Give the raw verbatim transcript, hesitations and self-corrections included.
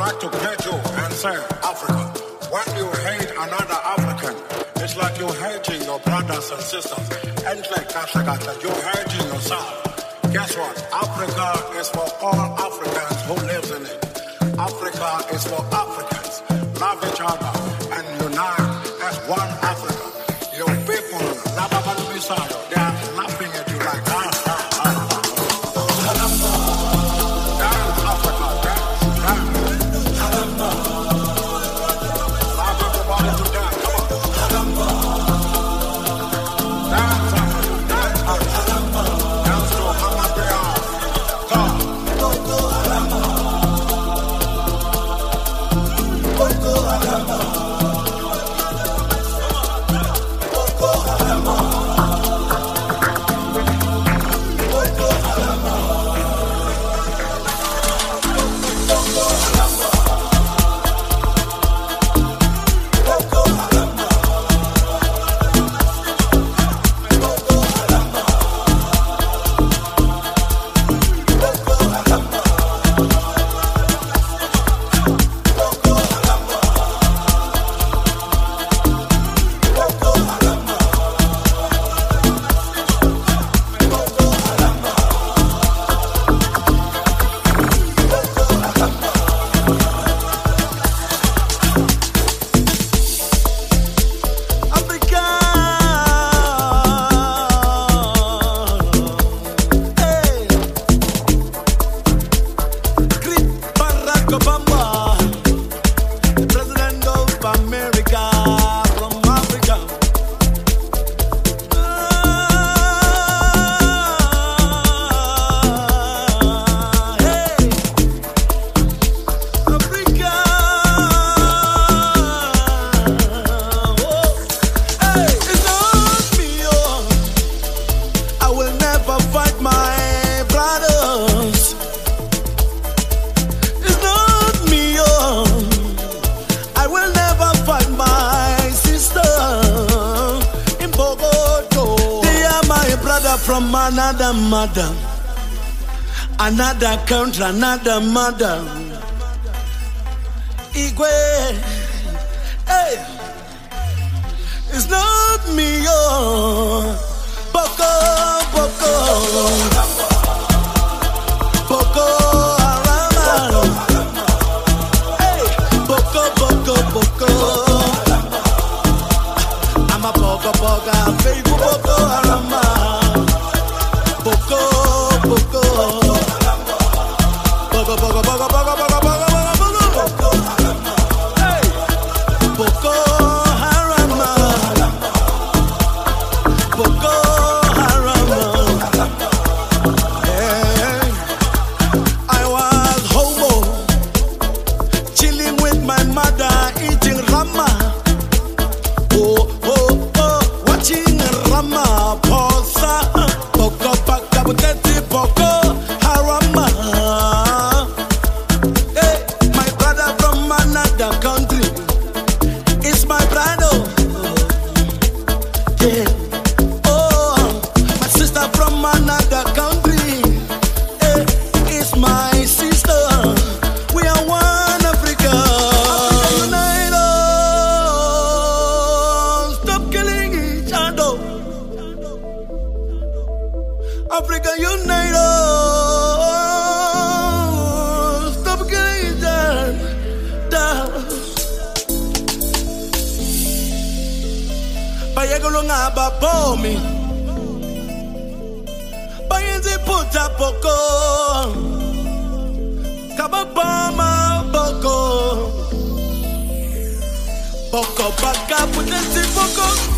like to get you and say, Africa, when you hate another African, it's like you're hating your brothers and sisters. And like Kashagata, you're hating yourself. Guess what? Africa is for all Africans who lives in it. Africa is for Africans. Love each other and unite as one Africa. Your people, they are laughing at you like ah, ah, ah, ah. Dance, Africa, dance, dance. Love everybody to dance, come on. Dance, Africa, dance, Africa. Dance to Hamadia. Come. Boko Haram. Boko Haram. Boko Haram. From another mother, another country, another mother. Igwe, hey, it's not me, oh, Boko, Boko, Boko Haram, hey, Boko, Boko, Boko. I'm a Boko, Boko, faithful Boko Haram. Boko, Boko, Boko, Boko, Boko, Boko, Boko, Boko, hey, Boko Haram, Boko Haram. Hey, I was homo, chilling with my mother, eating rama. Oh, oh, oh, watching rama, posa. Boko Boko Haram. Hey, my brother from another country is my brother. Yeah. Oh, my sister from another country, hey, is my sister. We are one Africa. Africa unite us. Stop killing each other. Africa unite us. Stop killing each other. Bayagolonga babomi. Bayenzi puta poko. Kababama boko. Boko baka puta si poko.